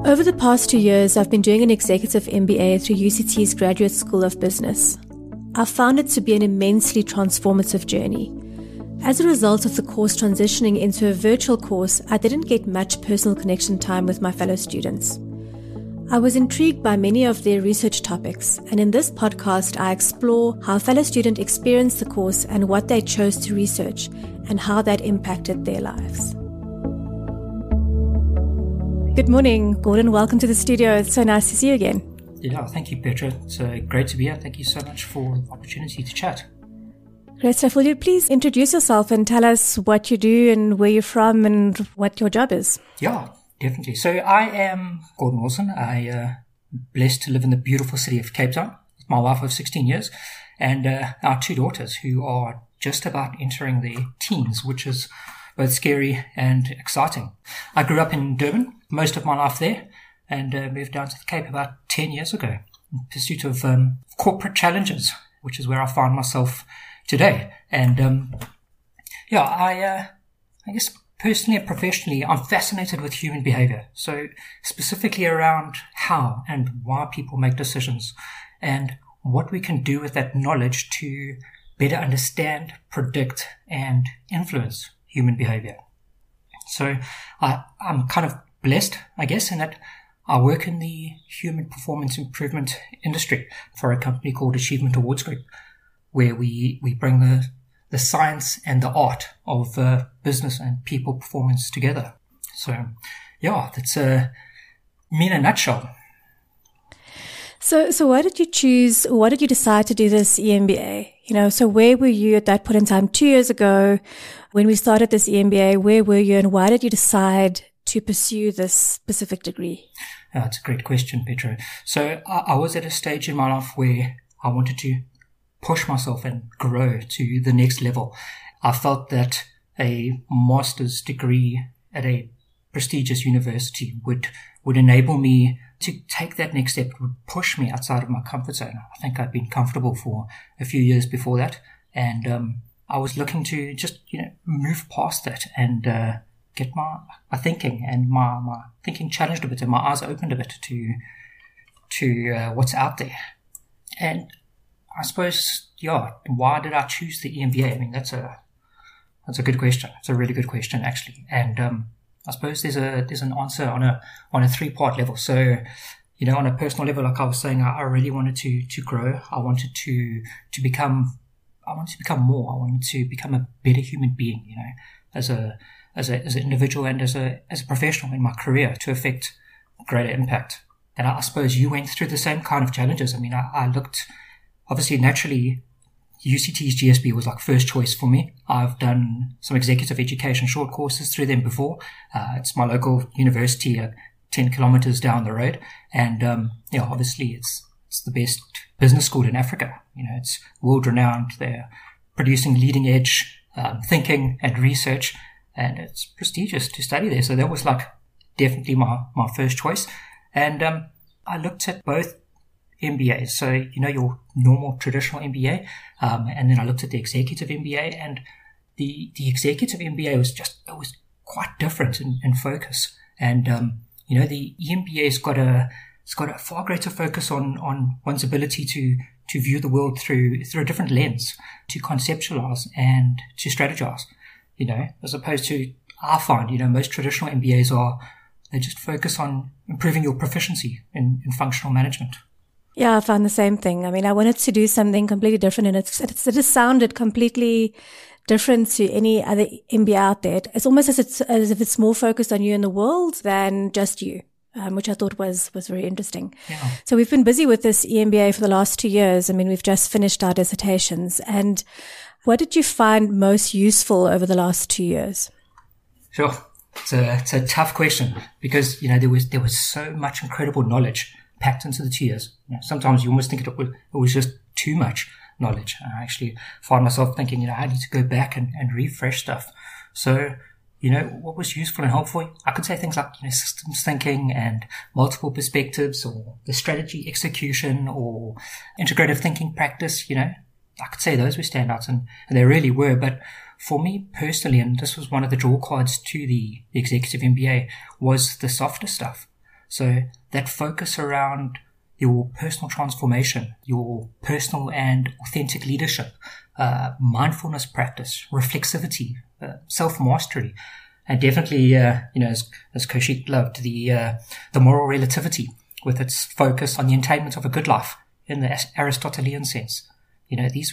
Over the past 2 years, I've been doing an executive MBA through UCT's Graduate School of Business. I've found it to be an immensely transformative journey. As a result of the course transitioning into a virtual course, I didn't get much personal connection time with my fellow students. I was intrigued by many of their research topics, and in this podcast, I explore how fellow students experienced the course and what they chose to research, and how that impacted their lives. Good morning, Gordon. Welcome to the studio. It's so nice to see you again. Yeah, thank you, Petra. It's great to be here. Thank you so much for the opportunity to chat. Great stuff. Will you please introduce yourself and tell us what you do and where you're from and what your job is? Yeah, definitely. So I am Gordon Wilson. I'm blessed to live in the beautiful city of Cape Town with my wife of 16 years and our two daughters who are just about entering their teens, which is both scary and exciting. I grew up in Durban, most of my life there, and moved down to the Cape about 10 years ago in pursuit of corporate challenges, which is where I find myself today. And I guess personally and professionally, I'm fascinated with human behavior. So specifically around how and why people make decisions and what we can do with that knowledge to better understand, predict, and influence human behavior. So I'm kind of blessed, I guess, in that I work in the human performance improvement industry for a company called Achievement Awards Group, where we bring the science and the art of business and people performance together. So, yeah, that's me in a nutshell. So why did you choose, why did you decide to do this EMBA? So where were you at that point in time 2 years ago when we started this EMBA? Where were you and why did you decide to pursue this specific degree? That's a great question, Petra. So I was at a stage in my life where I wanted to push myself and grow to the next level. I felt that a master's degree at a prestigious university would enable me to take that next step, would push me outside of my comfort zone. I think I'd been comfortable for a few years before that. And I was looking to just, move past that and get my thinking and my thinking challenged a bit and my eyes opened a bit to what's out there. And I suppose, why did I choose the EMBA? I mean, that's a good question. It's a really good question, actually. And I suppose there's an answer on a three-part level. So, on a personal level, like I was saying, I really wanted to grow. I wanted to become more. I wanted to become a better human being, as an individual and as a professional in my career to affect greater impact. And I suppose you went through the same kind of challenges. I mean, I looked, obviously, naturally, UCT's GSB was like first choice for me. I've done some executive education short courses through them before. It's my local university 10 kilometers down the road. And, obviously it's the best business school in Africa. It's world renowned. They're producing leading edge, thinking and research, and it's prestigious to study there. So that was like definitely my first choice. And, I looked at both MBAs. So, your normal traditional MBA. And then I looked at the executive MBA, and the executive MBA was quite different in focus. And, the EMBA's got a far greater focus on one's ability to view the world through a different lens, to conceptualize and to strategize, as opposed to, I find, most traditional MBAs they just focus on improving your proficiency in functional management. Yeah, I found the same thing. I mean, I wanted to do something completely different, and it just sounded completely different to any other MBA out there. It's almost as if it's more focused on you in the world than just you, which I thought was very interesting. Yeah. So we've been busy with this EMBA for the last 2 years. I mean, we've just finished our dissertations. And what did you find most useful over the last 2 years? Sure. It's a tough question because, there was so much incredible knowledge packed into the 2 years. Sometimes you almost think it was just too much knowledge. I actually find myself thinking, I need to go back and refresh stuff. So, what was useful and helpful? I could say things like, systems thinking and multiple perspectives, or the strategy execution, or integrative thinking practice. I could say those were standouts, and they really were. But for me personally, and this was one of the draw cards to the executive MBA, was the softer stuff. So that focus around your personal transformation, your personal and authentic leadership, mindfulness practice, reflexivity, self-mastery, and definitely, as Kaushik loved, the moral relativity with its focus on the attainment of a good life in the Aristotelian sense. These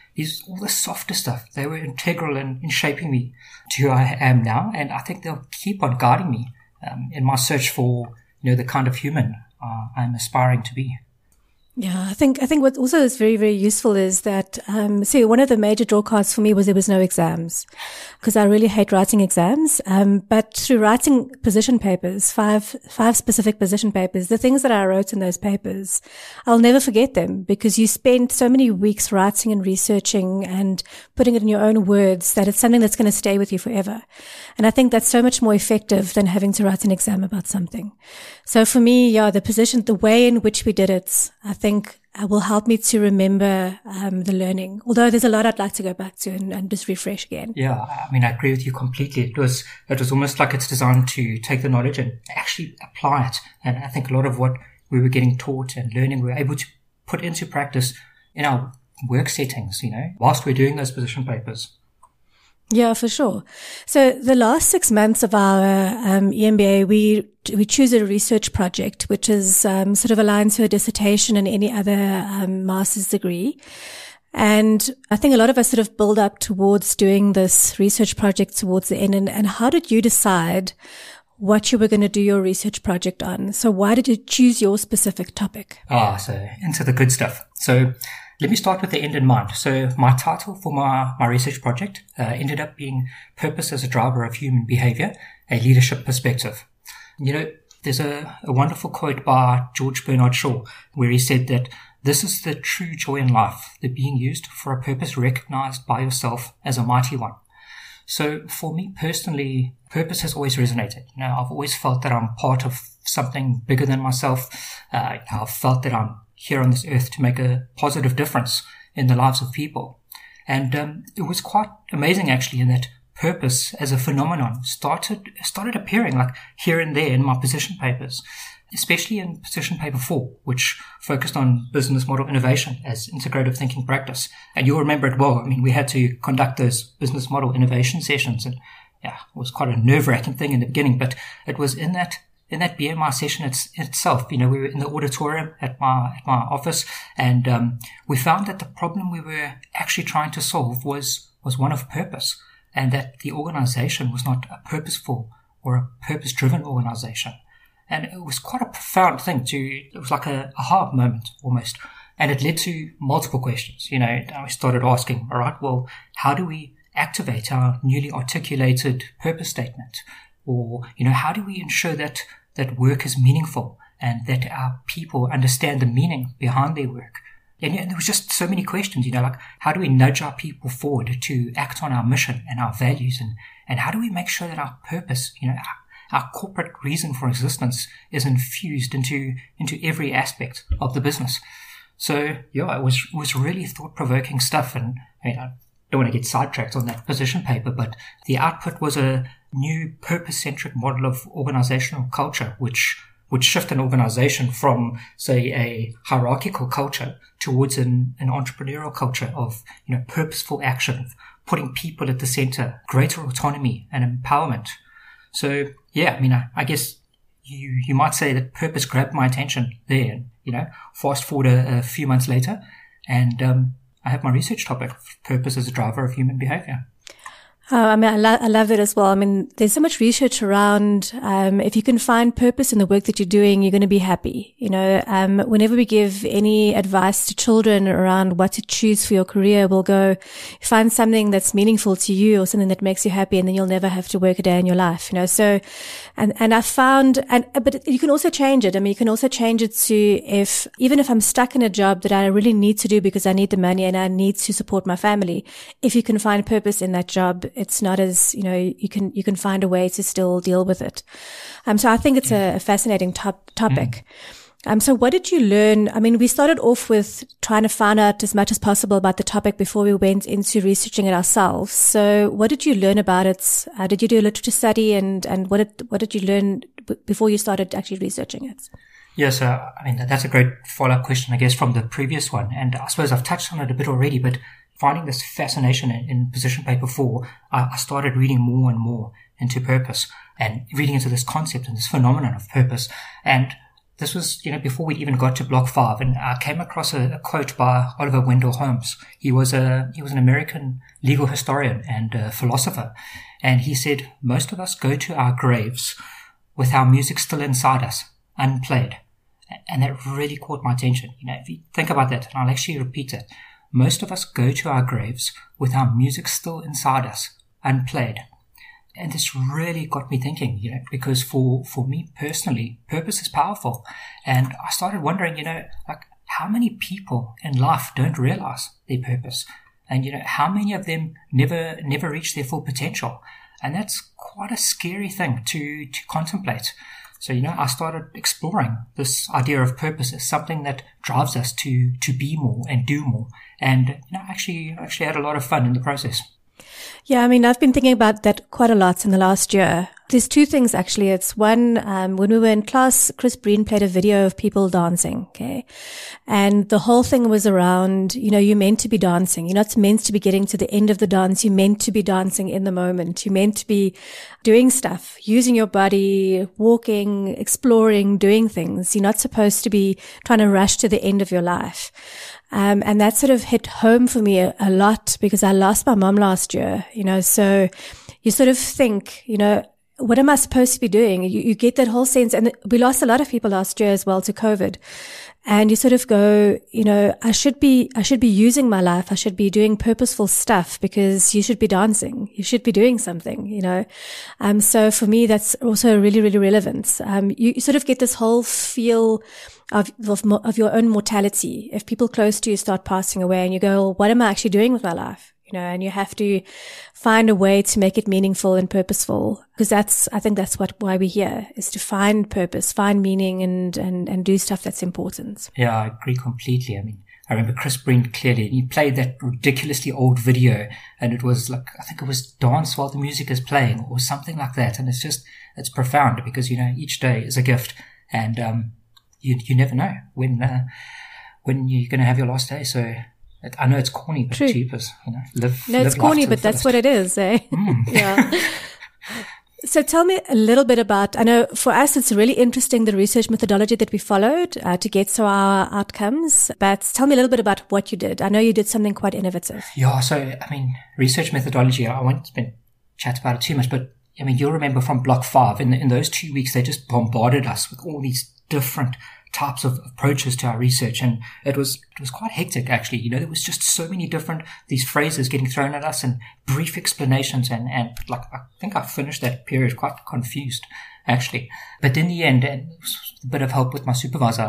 all the softer stuff. They were integral in shaping me to who I am now, and I think they'll keep on guiding me in my search for, the kind of human I'm aspiring to be. Yeah, I think what also is very, very useful is that, one of the major draw cards for me was there was no exams, because I really hate writing exams. But through writing position papers, five specific position papers, the things that I wrote in those papers, I'll never forget them, because you spend so many weeks writing and researching and putting it in your own words that it's something that's going to stay with you forever. And I think that's so much more effective than having to write an exam about something. So for me, the way in which we did it, I think will help me to remember the learning. Although there's a lot I'd like to go back to and just refresh again. Yeah, I agree with you completely. It was almost like it's designed to take the knowledge and actually apply it. And I think a lot of what we were getting taught and learning, we were able to put into practice in our work settings, whilst we're doing those position papers. Yeah, for sure. So the last 6 months of our EMBA, we choose a research project, which is sort of aligned to a dissertation and any other master's degree. And I think a lot of us sort of build up towards doing this research project towards the end. And how did you decide what you were going to do your research project on? So why did you choose your specific topic? So into the good stuff. So let me start with the end in mind. So my title for my research project ended up being Purpose as a Driver of Human Behavior, a Leadership Perspective. There's a wonderful quote by George Bernard Shaw where he said that this is the true joy in life, the being used for a purpose recognized by yourself as a mighty one. So for me personally, purpose has always resonated. I've always felt that I'm part of something bigger than myself. I've felt that I'm here on this earth to make a positive difference in the lives of people. And it was quite amazing actually in that purpose as a phenomenon started appearing like here and there in my position papers, especially in position paper 4, which focused on business model innovation as integrative thinking practice. And you'll remember it well. We had to conduct those business model innovation sessions, and it was quite a nerve-wracking thing in the beginning, but it was in that BMI session itself, we were in the auditorium at my office, and we found that the problem we were actually trying to solve was one of purpose, and that the organization was not a purposeful or a purpose-driven organization. And it was quite a profound thing it was like a aha moment almost. And it led to multiple questions. I started asking, all right, well, how do we activate our newly articulated purpose statement? Or, how do we ensure that work is meaningful and that our people understand the meaning behind their work? And there was just so many questions, like how do we nudge our people forward to act on our mission and our values? And how do we make sure that our purpose, our corporate reason for existence is infused into every aspect of the business? So, it was really thought-provoking stuff. And I don't want to get sidetracked on that position paper, but the output was a new purpose-centric model of organizational culture, which would shift an organization from, say, a hierarchical culture towards an entrepreneurial culture of, purposeful action, putting people at the center, greater autonomy and empowerment. So, I guess you might say that purpose grabbed my attention there. Fast forward a few months later, and I have my research topic, purpose as a driver of human behavior. I love it as well. There's so much research around, if you can find purpose in the work that you're doing, you're going to be happy. Whenever we give any advice to children around what to choose for your career, we'll go find something that's meaningful to you or something that makes you happy, and then you'll never have to work a day in your life, So, and I found, but you can also change it. You can also change it to even if I'm stuck in a job that I really need to do because I need the money and I need to support my family, if you can find purpose in that job, it's not as, you can find a way to still deal with it. So I think it's a fascinating topic. So what did you learn? I mean, we started off with trying to find out as much as possible about the topic before we went into researching it ourselves. So what did you learn about it? Did you do a literature study, and what did you learn before you started actually researching it? Yes, I mean, that's a great follow-up question, I guess, from the previous one. And I suppose I've touched on it a bit already, but finding this fascination in Position Paper 4, I started reading more and more into purpose and reading into this concept and this phenomenon of purpose. And this was, before we even got to Block 5, and I came across a quote by Oliver Wendell Holmes. He was an American legal historian and a philosopher, and he said, "Most of us go to our graves with our music still inside us, unplayed." And that really caught my attention. If you think about that, and I'll actually repeat it. Most of us go to our graves with our music still inside us, unplayed. And this really got me thinking, because for me personally, purpose is powerful. And I started wondering, how many people in life don't realize their purpose? And, how many of them never reach their full potential? And that's quite a scary thing to contemplate. So, I started exploring this idea of purpose as something that drives us to be more and do more. And, actually had a lot of fun in the process. Yeah, I mean, I've been thinking about that quite a lot in the last year. There's two things, actually. It's one, when we were in class, Chris Breen played a video of people dancing, okay? And the whole thing was around, you're meant to be dancing. You're not meant to be getting to the end of the dance. You're meant to be dancing in the moment. You're meant to be doing stuff, using your body, walking, exploring, doing things. You're not supposed to be trying to rush to the end of your life. And that sort of hit home for me a lot because I lost my mom last year, so you sort of think, what am I supposed to be doing? You get that whole sense. And we lost a lot of people last year as well to COVID. And you sort of go, I should be using my life. I should be doing purposeful stuff because you should be dancing. You should be doing something, So for me, that's also really, really relevant. You sort of get this whole feel of your own mortality. If people close to you start passing away and you go, well, what am I actually doing with my life? And you have to find a way to make it meaningful and purposeful. Because I think that's why we're here, is to find purpose, find meaning and do stuff that's important. Yeah, I agree completely. I mean, I remember Chris Breen clearly, and he played that ridiculously old video, and it was like, I think it was Dance While the Music is Playing or something like that. And it's profound because, each day is a gift, and, you never know when you're going to have your last day. So, I know it's corny, but cheapers, it's corny, but that's what it is, eh? Yeah. So tell me a little bit about, I know for us, it's really interesting, the research methodology that we followed to get to our outcomes, but tell me a little bit about what you did. I know you did something quite innovative. Yeah. So, I mean, research methodology, I won't chat about it too much, but I mean, you'll remember from Block 5, in those 2 weeks, they just bombarded us with all these different types of approaches to our research, and it was quite hectic actually. There was just so many different these phrases getting thrown at us and brief explanations, and like I think I finished that period quite confused actually. But in the end, and with a bit of help with my supervisor,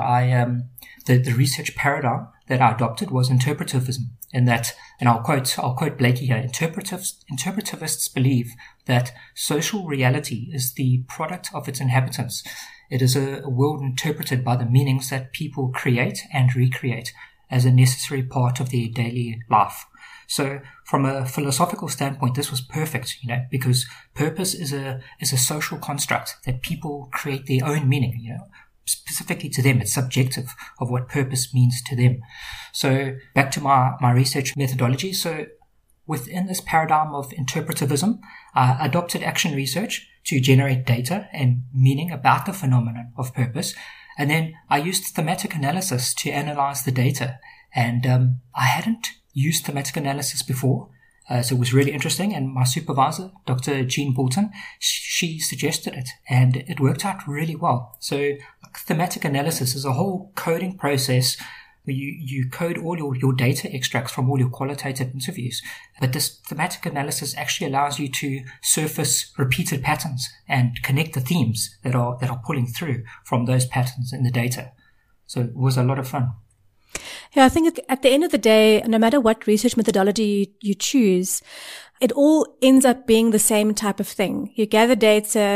the research paradigm that I adopted was interpretivism. In that, and I'll quote Blakey here: interpretivists believe that social reality is the product of its inhabitants. It is a world interpreted by the meanings that people create and recreate as a necessary part of their daily life. So from a philosophical standpoint, this was perfect, because purpose is a social construct that people create their own meaning, specifically to them. It's subjective of what purpose means to them. So back to my research methodology. So within this paradigm of interpretivism, I adopted action research to generate data and meaning about the phenomenon of purpose. And then I used thematic analysis to analyze the data. And I hadn't used thematic analysis before, so it was really interesting. And my supervisor, Dr. Jean Bolton, she suggested it, and it worked out really well. So thematic analysis is a whole coding process where you code all your data extracts from all your qualitative interviews. But this thematic analysis actually allows you to surface repeated patterns and connect the themes that are pulling through from those patterns in the data. So it was a lot of fun. Yeah, I think at the end of the day, no matter what research methodology you choose, it all ends up being the same type of thing. You gather data,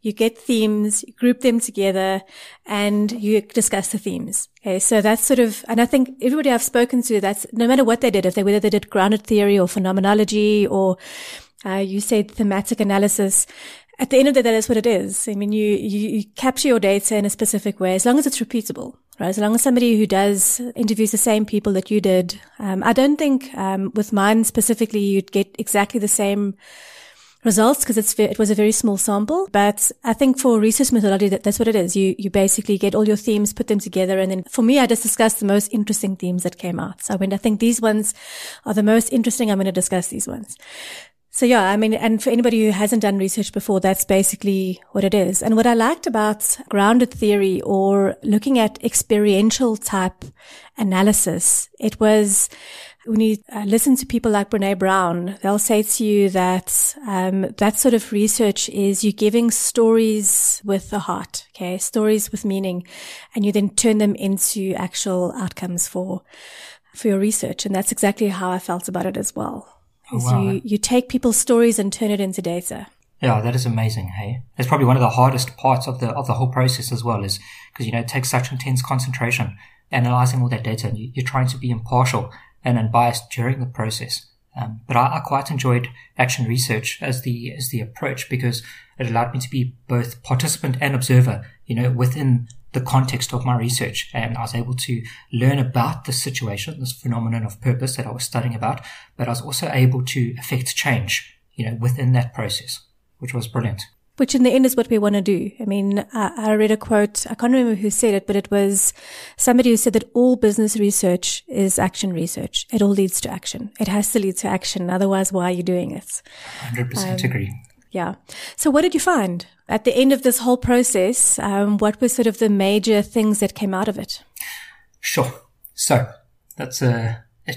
you get themes, you group them together, and you discuss the themes. Okay, so that's sort of, and I think everybody I've spoken to, that's no matter what they did, whether they did grounded theory or phenomenology or you said thematic analysis, at the end of the day, that's what it is. I mean, you capture your data in a specific way, as long as it's repeatable, right? As long as somebody who does interviews the same people that you did. I don't think, with mine specifically, you'd get exactly the same results because it was a very small sample. But I think for research methodology, that's what it is. You basically get all your themes, put them together. And then for me, I just discussed the most interesting themes that came out. So I think these ones are the most interesting. I'm going to discuss these ones. So yeah, I mean, and for anybody who hasn't done research before, that's basically what it is. And what I liked about grounded theory or looking at experiential type analysis, it was when you listen to people like Brené Brown, they'll say to you that that sort of research is you giving stories with a heart, okay, stories with meaning, and you then turn them into actual outcomes for your research. And that's exactly how I felt about it as well. Oh, wow. You take people's stories and turn it into data. Yeah, that is amazing. Hey, it's probably one of the hardest parts of the whole process as well, is because it takes such intense concentration, analyzing all that data, and you're trying to be impartial and unbiased during the process. But I quite enjoyed action research as the approach because it allowed me to be both participant and observer, within the context of my research. And I was able to learn about the situation, this phenomenon of purpose that I was studying about, but I was also able to affect change, within that process, which was brilliant. Which in the end is what we want to do. I mean, I read a quote, I can't remember who said it, but it was somebody who said that all business research is action research. It all leads to action. It has to lead to action. Otherwise, why are you doing it? 100% agree. Yeah. So what did you find at the end of this whole process? What were sort of the major things that came out of it? Sure. So that's let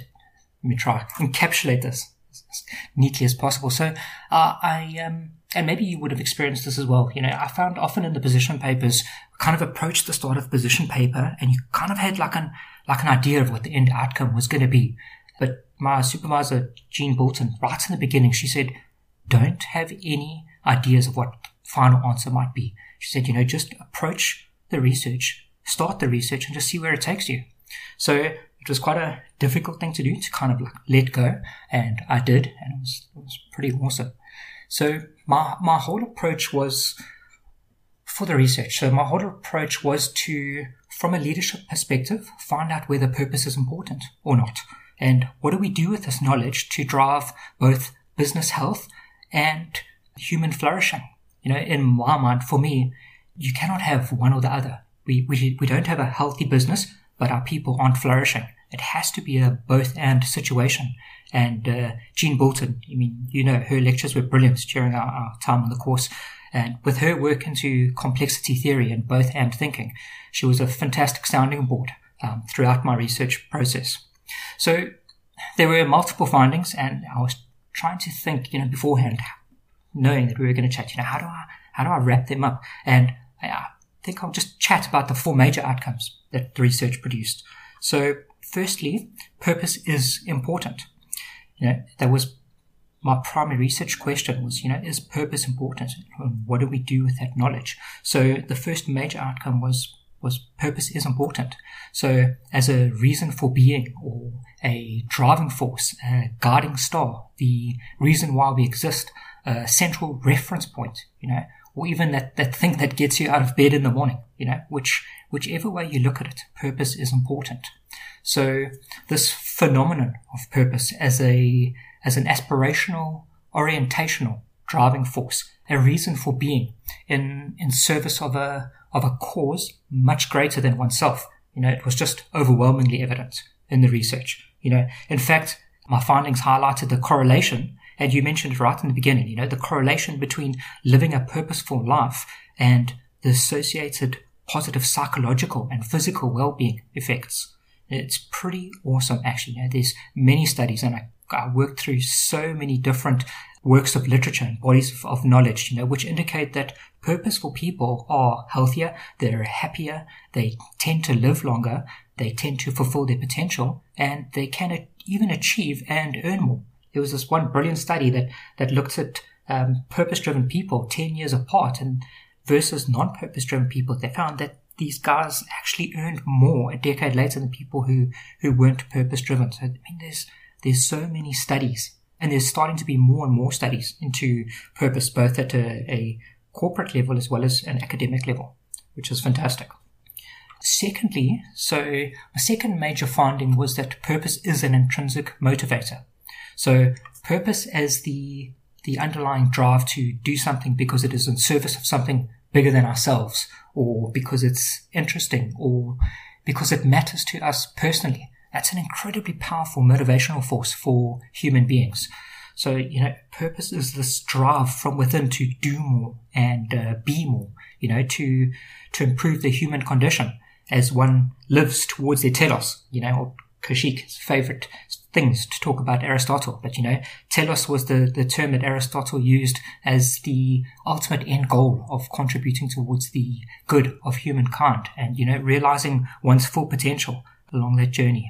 me try encapsulate this as neatly as possible. So and maybe you would have experienced this as well. I found often in the position papers, kind of approached the start of the position paper, and you kind of had like an idea of what the end outcome was going to be. But my supervisor, Jean Bolton, right in the beginning, she said, don't have any ideas of what the final answer might be. She said, just approach the research, start the research, and just see where it takes you. So it was quite a difficult thing to do, to kind of let go. And I did, and it was pretty awesome. So my whole approach was for the research. So my whole approach was to, from a leadership perspective, find out whether purpose is important or not. And what do we do with this knowledge to drive both business health and human flourishing? In my mind, for me, you cannot have one or the other. We don't have a healthy business, but our people aren't flourishing. It has to be a both and situation. And Jean Bolton, her lectures were brilliant during our time on the course. And with her work into complexity theory and both and thinking, she was a fantastic sounding board throughout my research process. So there were multiple findings, and I was trying to think, beforehand, knowing that we were going to chat, how do I wrap them up? And I think I'll just chat about the 4 major outcomes that the research produced. So firstly, purpose is important. That was my primary research question was, is purpose important? What do we do with that knowledge? So the first major outcome was purpose is important. So as a reason for being, or a driving force, a guiding star, the reason why we exist, a central reference point, or even that thing that gets you out of bed in the morning, whichever way you look at it, purpose is important. So this phenomenon of purpose as an aspirational, orientational driving force, a reason for being in service of a cause much greater than oneself. It was just overwhelmingly evident in the research. In fact, my findings highlighted the correlation, and you mentioned it right in the beginning, the correlation between living a purposeful life and the associated positive psychological and physical well-being effects. It's pretty awesome, actually. There's many studies, and I worked through so many different works of literature and bodies of knowledge, which indicate that purposeful people are healthier, they're happier, they tend to live longer, they tend to fulfill their potential, and they can even achieve and earn more. There was this one brilliant study that looked at purpose-driven people 10 years apart, and versus non-purpose driven people, they found that these guys actually earned more a decade later than people who weren't purpose driven. So, I mean, there's so many studies, and there's starting to be more and more studies into purpose, both at a corporate level as well as an academic level, which is fantastic. Secondly, so my second major finding was that purpose is an intrinsic motivator. So purpose as the underlying drive to do something because it is in service of something bigger than ourselves, or because it's interesting, or because it matters to us personally. That's an incredibly powerful motivational force for human beings. So, purpose is this drive from within to do more and be more, to improve the human condition as one lives towards their telos, or Koshik's favorite things to talk about Aristotle. But, telos was the term that Aristotle used as the ultimate end goal of contributing towards the good of humankind and, realizing one's full potential along that journey.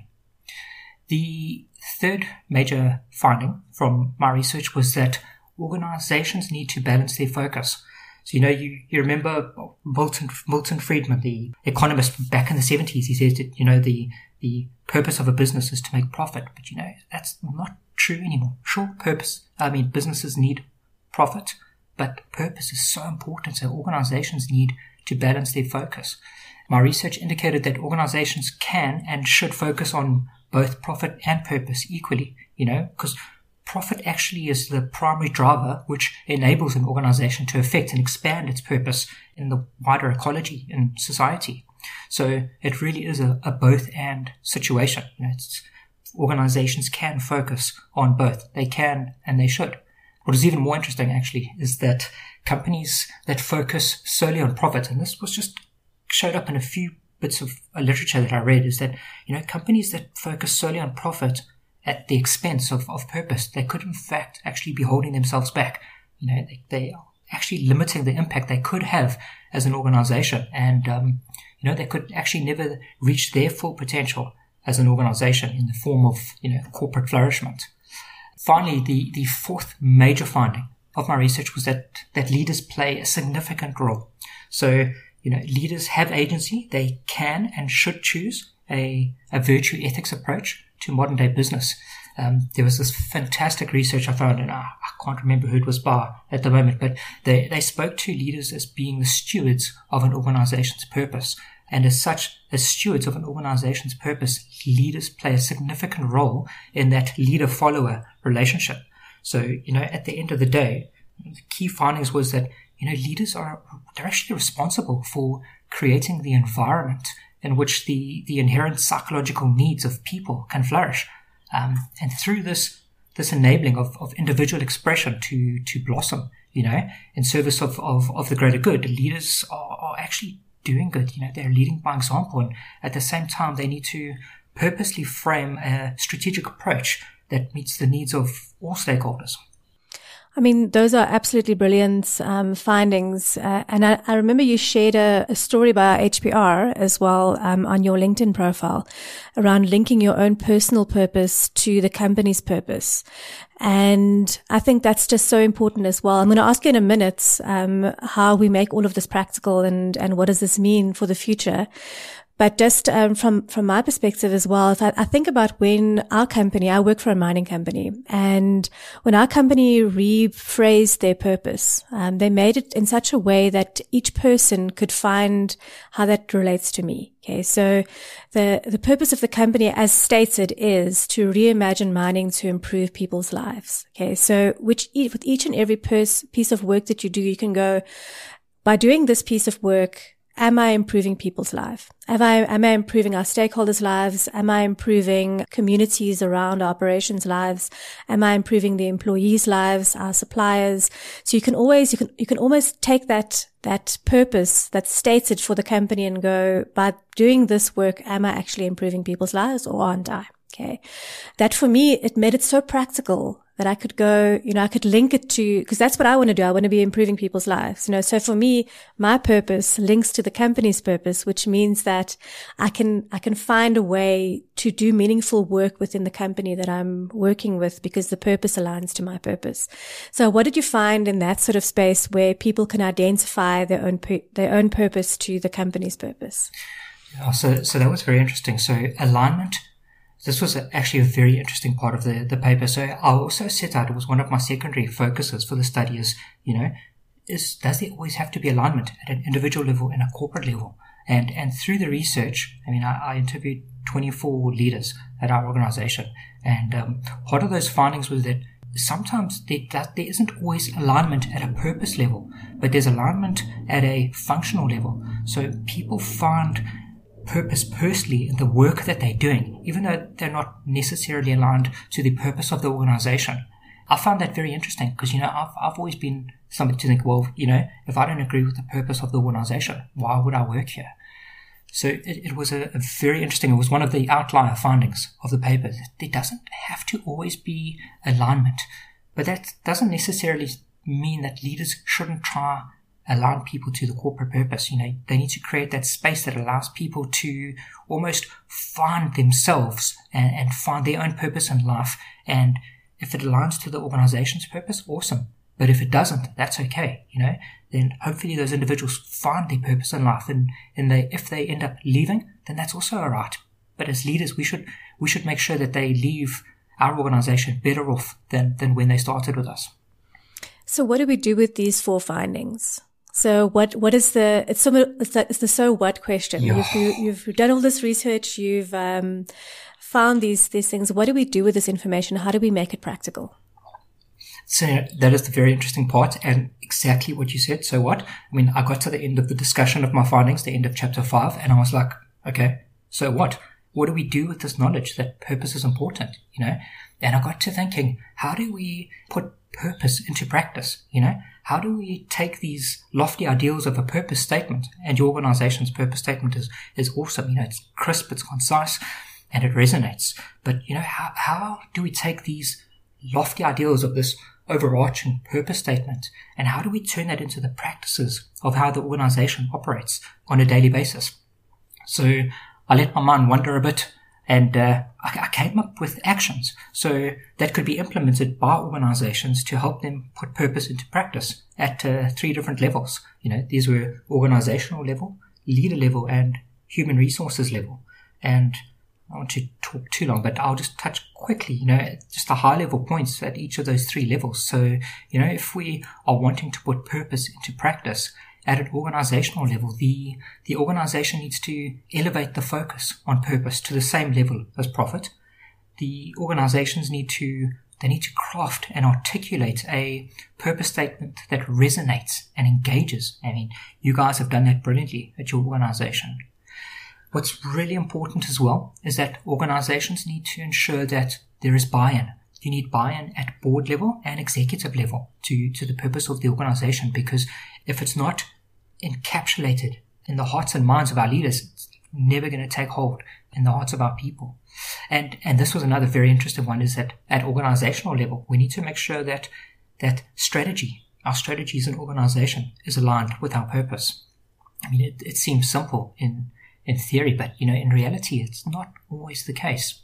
The third major finding from my research was that organizations need to balance their focus. So, you remember Milton Friedman, the economist back in the 70s, he says that, the purpose of a business is to make profit. But, that's not true anymore. Sure, businesses need profit, but purpose is so important. So organizations need to balance their focus. My research indicated that organizations can and should focus on both profit and purpose equally, because profit actually is the primary driver which enables an organization to affect and expand its purpose in the wider ecology in society. So it really is a both and situation. Organizations can focus on both. They can and they should. What is even more interesting actually is that companies that focus solely on profit, and this was just showed up in a few bits of literature that I read, is that, companies that focus solely on profit at the expense of purpose, they could in fact actually be holding themselves back. They are actually limiting the impact they could have as an organization. And, they could actually never reach their full potential as an organization in the form of, corporate flourishment. Finally, the fourth major finding of my research was that leaders play a significant role. So, leaders have agency. They can and should choose a virtue ethics approach to modern day business. There was this fantastic research I found, and I can't remember who it was by at the moment, but they spoke to leaders as being the stewards of an organization's purpose. And as such, as stewards of an organization's purpose, leaders play a significant role in that leader-follower relationship. So, at the end of the day, the key findings was that, leaders they're actually responsible for creating the environment in which the inherent psychological needs of people can flourish. And through this enabling of individual expression to blossom, in service of the greater good, leaders are actually doing good. They're leading by example, and at the same time, they need to purposely frame a strategic approach that meets the needs of all stakeholders. I mean, those are absolutely brilliant findings. And I remember you shared a story by HBR as well on your LinkedIn profile around linking your own personal purpose to the company's purpose. And I think that's just so important as well. I'm going to ask you in a minute how we make all of this practical and what does this mean for the future. But just from my perspective as well, if I think about when our company, I work for a mining company, and when our company rephrased their purpose, they made it in such a way that each person could find how that relates to me. Okay, so the purpose of the company, as stated, is to reimagine mining to improve people's lives. Okay, so with each and every piece of work that you do, you can go, by doing this piece of work, am I improving people's lives? Am I improving our stakeholders' lives? Am I improving communities around our operations' lives? Am I improving the employees' lives, our suppliers? So you can almost take that purpose that's stated for the company and go, by doing this work, am I actually improving people's lives or aren't I? Okay. That for me, it made it so practical that I could go, I could link it to, because that's what I want to do. I want to be improving people's lives, So for me, my purpose links to the company's purpose, which means that I can find a way to do meaningful work within the company that I'm working with because the purpose aligns to my purpose. So what did you find in that sort of space where people can identify their own purpose to the company's purpose? Yeah, so that was very interesting. So alignment. This was actually a very interesting part of the paper. So I also set out, it was one of my secondary focuses for the study is, does there always have to be alignment at an individual level and a corporate level? And through the research, I interviewed 24 leaders at our organization. And part of those findings was that sometimes there isn't always alignment at a purpose level, but there's alignment at a functional level. So people find purpose personally in the work that they're doing, even though they're not necessarily aligned to the purpose of the organization. I found that very interesting because, I've always been somebody to think, well, if I don't agree with the purpose of the organization, why would I work here? So it was a very interesting, it was one of the outlier findings of the paper. There doesn't have to always be alignment, but that doesn't necessarily mean that leaders shouldn't try align people to the corporate purpose. They need to create that space that allows people to almost find themselves and find their own purpose in life. And if it aligns to the organization's purpose, awesome. But if it doesn't, that's okay. Then hopefully those individuals find their purpose in life, and if they end up leaving, then that's also all right. But as leaders, we should make sure that they leave our organization better off than when they started with us. So what do we do with these 4 findings? So what is it's the so what question? Yeah. You've done all this research. You've found these things. What do we do with this information? How do we make it practical? So that is the very interesting part, and exactly what you said. So what? I got to the end of the discussion of my findings, the end of chapter 5, and I was like, okay, so what? What do we do with this knowledge that purpose is important? And I got to thinking, how do we put purpose into practice? How do we take these lofty ideals of a purpose statement, and your organization's purpose statement is awesome. It's crisp, it's concise, and it resonates. But, how do we take these lofty ideals of this overarching purpose statement, and how do we turn that into the practices of how the organization operates on a daily basis? So I let my mind wander a bit, and I came up with actions so that could be implemented by organizations to help them put purpose into practice at 3 different levels. These were organizational level, leader level, and human resources level. And I don't want to talk too long, but I'll just touch quickly, just the high level points at each of those 3 levels. So, if we are wanting to put purpose into practice at an organizational level, the organization needs to elevate the focus on purpose to the same level as profit. The organizations need to craft and articulate a purpose statement that resonates and engages. You guys have done that brilliantly at your organization. What's really important as well is that organizations need to ensure that there is buy-in. You need buy-in at board level and executive level to the purpose of the organization, because if it's not encapsulated in the hearts and minds of our leaders, it's never going to take hold in the hearts of our people. And this was another very interesting one, is that at organizational level, we need to make sure that strategy, our strategy as an organization, is aligned with our purpose. It seems simple in theory, but in reality, it's not always the case.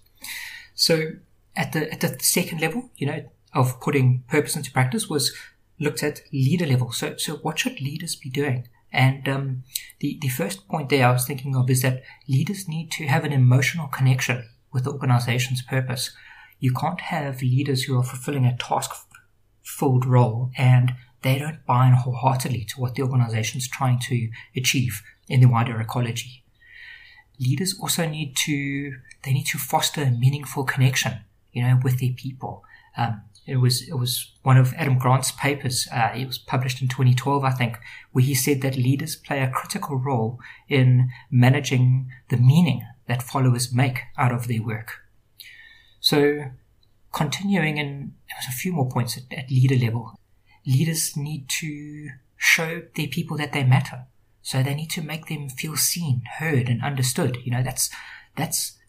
So at the second level, of putting purpose into practice was looked at leader level. So what should leaders be doing? And the first point there I was thinking of is that leaders need to have an emotional connection with the organization's purpose. You can't have leaders who are fulfilling a task-filled role and they don't buy in wholeheartedly to what the organization's trying to achieve in the wider ecology. Leaders also need to foster a meaningful connection, with their people. It was one of Adam Grant's papers. It was published in 2012, I think, where he said that leaders play a critical role in managing the meaning that followers make out of their work. So, continuing, and there was a few more points at leader level. Leaders need to show their people that they matter. So they need to make them feel seen, heard, and understood. That's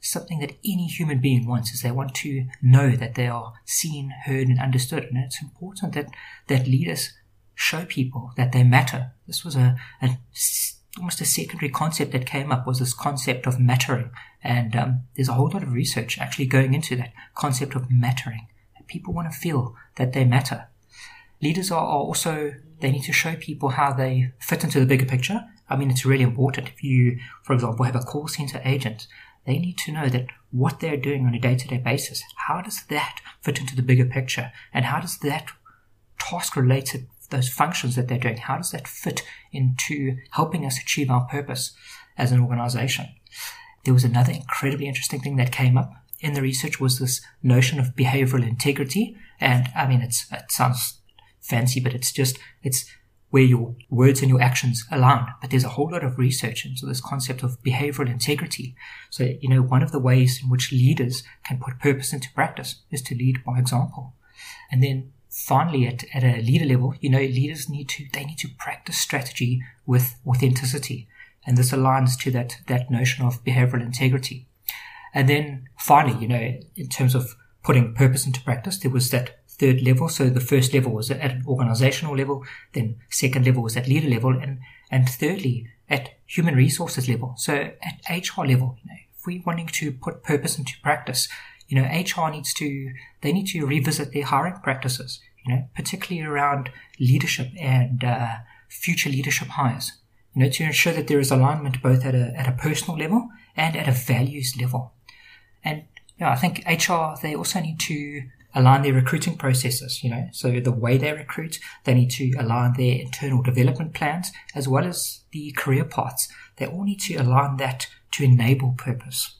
something that any human being wants, is they want to know that they are seen, heard, and understood. And it's important that leaders show people that they matter. This was almost a secondary concept that came up, was this concept of mattering. And there's a whole lot of research actually going into that concept of mattering. That people want to feel that they matter. Leaders are also, they need to show people how they fit into the bigger picture. I mean, it's really important. If you, for example, have a call center agent, they need to know that what they're doing on a day-to-day basis, how does that fit into the bigger picture? And how does that task related, those functions that they're doing, how does that fit into helping us achieve our purpose as an organization? There was another incredibly interesting thing that came up in the research, was this notion of behavioral integrity. And I mean, it sounds fancy, but it's where your words and your actions align. But there's a whole lot of research into this concept of behavioral integrity. So, one of the ways in which leaders can put purpose into practice is to lead by example. And then finally, at a leader level, leaders need to practice strategy with authenticity. And this aligns to that notion of behavioral integrity. And then finally, in terms of putting purpose into practice, there was that third level. So the first level was at an organizational level, then second level was at leader level, and thirdly at human resources level. So at HR level, if we're wanting to put purpose into practice, HR need to revisit their hiring practices, particularly around leadership and future leadership hires, to ensure that there is alignment both at a personal level and at a values level. And I think HR, they also need to align their recruiting processes, so the way they recruit, they need to align their internal development plans as well as the career paths. They all need to align that to enable purpose.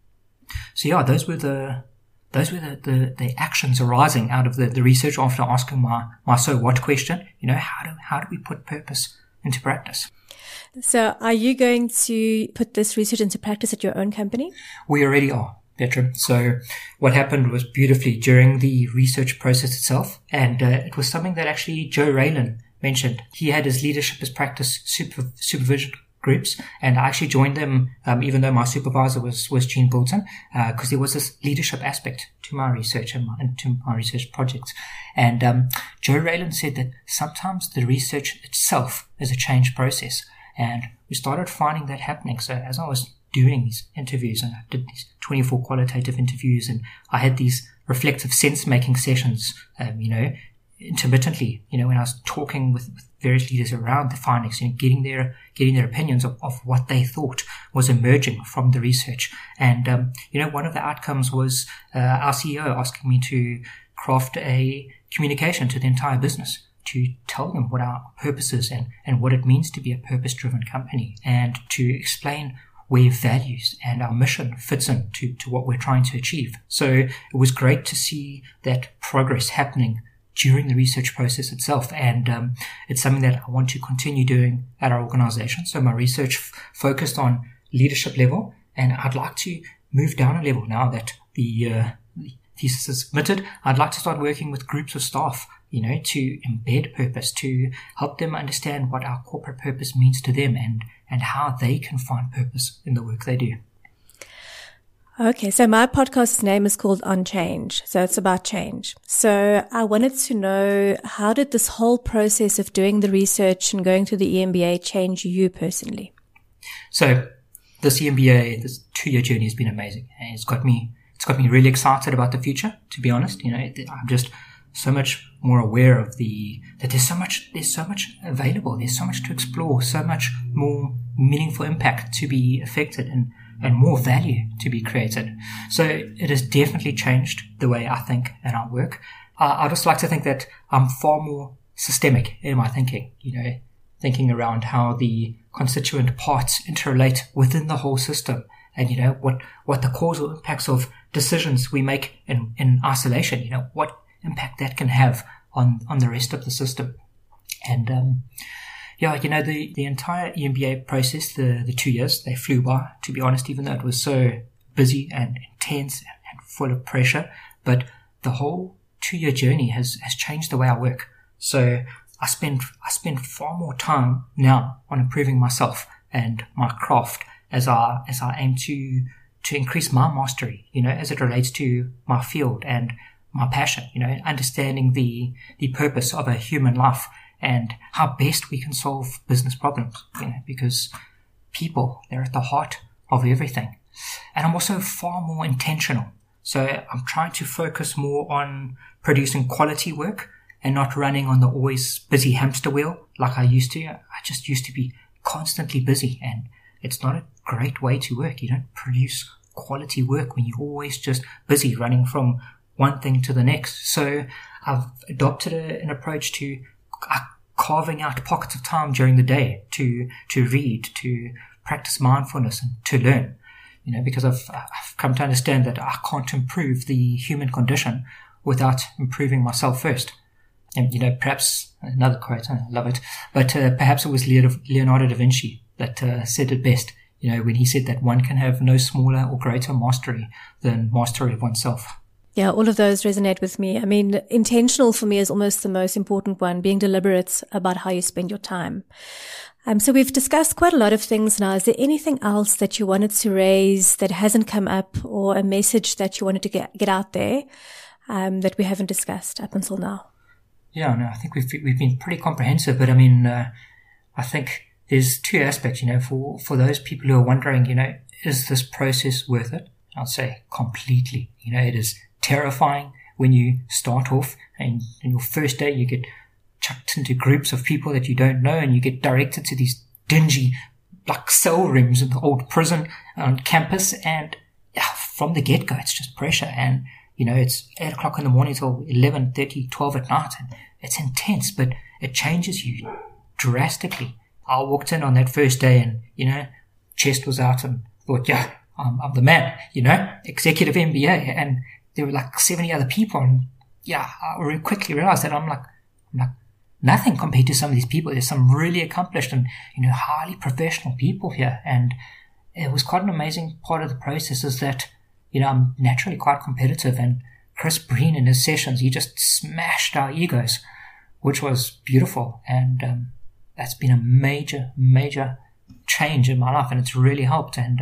So those were the actions arising out of the research after asking my so what question, how do we put purpose into practice? So are you going to put this research into practice at your own company? We already are, Petra. So what happened was beautifully during the research process itself, and it was something that actually Joe Raylan mentioned. He had his leadership as practice supervision groups, and I actually joined them, even though my supervisor was Gene Bolton, because there was this leadership aspect to my research and to my research projects. And Joe Raylan said that sometimes the research itself is a change process, and we started finding that happening. So as I was doing these interviews, and I did these 24 qualitative interviews, and I had these reflective sense-making sessions, intermittently, when I was talking with various leaders around the findings, getting their opinions of what they thought was emerging from the research. And, one of the outcomes was our CEO asking me to craft a communication to the entire business to tell them what our purpose is and what it means to be a purpose-driven company, and to explain where values and our mission fits in to what we're trying to achieve. So it was great to see that progress happening during the research process itself. And it's something that I want to continue doing at our organization. So my research focused on leadership level, and I'd like to move down a level now that the thesis is submitted. I'd like to start working with groups of staff, to embed purpose, to help them understand what our corporate purpose means to them and how they can find purpose in the work they do. Okay, so my podcast's name is called On Change. So it's about change. So I wanted to know, how did this whole process of doing the research and going through the EMBA change you personally? So this EMBA, this 2-year journey has been amazing. And it's got me really excited about the future, to be honest. I'm just so much more aware of that there's so much available. There's so much to explore, so much more meaningful impact to be affected and more value to be created. So it has definitely changed the way I think and I work. I just like to think that I'm far more systemic in my thinking, thinking around how the constituent parts interrelate within the whole system, and what the causal impacts of decisions we make in isolation, what impact that can have on the rest of the system. And the entire EMBA process, the 2 years, they flew by, to be honest, even though it was so busy and intense and full of pressure. But the whole 2-year journey has changed the way I work. So I spend far more time now on improving myself and my craft as I aim to increase my mastery, as it relates to my field and my passion, understanding the purpose of a human life and how best we can solve business problems, because people, they're at the heart of everything. And I'm also far more intentional. So I'm trying to focus more on producing quality work and not running on the always busy hamster wheel like I used to. I just used to be constantly busy, and it's not a great way to work. You don't produce quality work when you're always just busy running from one thing to the next. So I've adopted an approach to carving out pockets of time during the day to read, to practice mindfulness, and to learn. Because I've come to understand that I can't improve the human condition without improving myself first. And, perhaps another quote, I love it, but perhaps it was Leonardo da Vinci that said it best, when he said that one can have no smaller or greater mastery than mastery of oneself. Yeah, all of those resonate with me. I mean, intentional for me is almost the most important one, being deliberate about how you spend your time. So we've discussed quite a lot of things now. Is there anything else that you wanted to raise that hasn't come up, or a message that you wanted to get out there that we haven't discussed up until now? Yeah, no, I think we've been pretty comprehensive, but I mean, I think there's two aspects, for those people who are wondering, is this process worth it? I'll say completely. It is terrifying when you start off, and in your first day you get chucked into groups of people that you don't know, and you get directed to these dingy like cell rooms in the old prison on campus, and from the get-go it's just pressure, and it's 8 o'clock in the morning till 11:30, 12 at night, and it's intense, but it changes you drastically. I walked in on that first day and, chest was out and thought, I'm the man, executive MBA, and there were like 70 other people, and I quickly realized that I'm like nothing compared to some of these people. There's some really accomplished and, highly professional people here, and it was quite an amazing part of the process is that, I'm naturally quite competitive, and Chris Breen in his sessions, he just smashed our egos, which was beautiful, and that's been a major, major change in my life, and it's really helped. And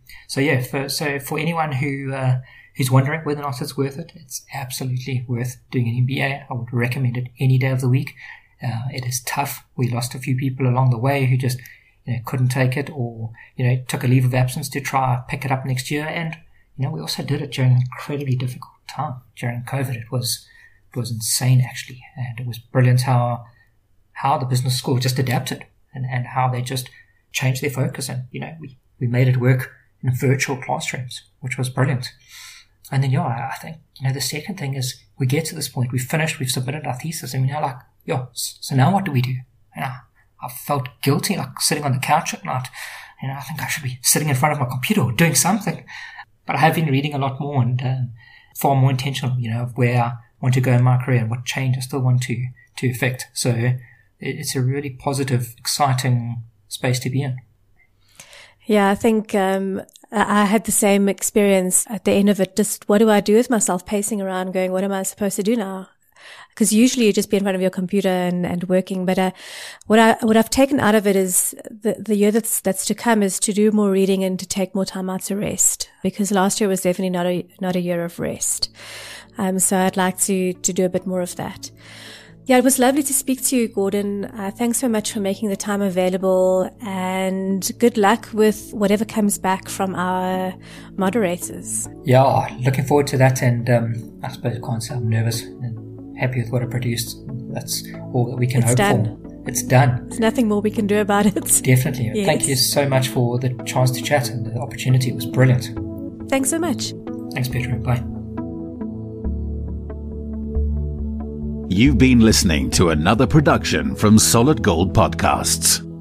so for anyone who's wondering whether or not it's worth it, it's absolutely worth doing an MBA. I would recommend it any day of the week. It is tough. We lost a few people along the way who just couldn't take it, or took a leave of absence to try pick it up next year. And we also did it during an incredibly difficult time during COVID. It was insane actually, and it was brilliant how the business school just adapted and how they just changed their focus, and we made it work in virtual classrooms, which was brilliant. And then I think the second thing is we get to this point, we've finished, we've submitted our thesis, and we're now like, so now what do we do? I felt guilty like sitting on the couch at night. I think I should be sitting in front of my computer or doing something. But I have been reading a lot more and far more intentional, of where I want to go in my career and what change I still want to effect. So it's a really positive, exciting space to be in. Yeah, I think I had the same experience at the end of it. Just what do I do with myself, pacing around going, what am I supposed to do now? Because usually you just be in front of your computer and working. But what I've taken out of it is the year that's to come is to do more reading and to take more time out to rest. Because last year was definitely not a year of rest. So I'd like to do a bit more of that. Yeah, it was lovely to speak to you, Gordon. Thanks so much for making the time available, and good luck with whatever comes back from our moderators. Yeah, looking forward to that, and I suppose I can't say I'm nervous and happy with what I produced. That's all that we can hope for. It's done. There's nothing more we can do about it. Definitely. Yes. Thank you so much for the chance to chat and the opportunity. It was brilliant. Thanks so much. Thanks, Petra. Bye. You've been listening to another production from Solid Gold Podcasts.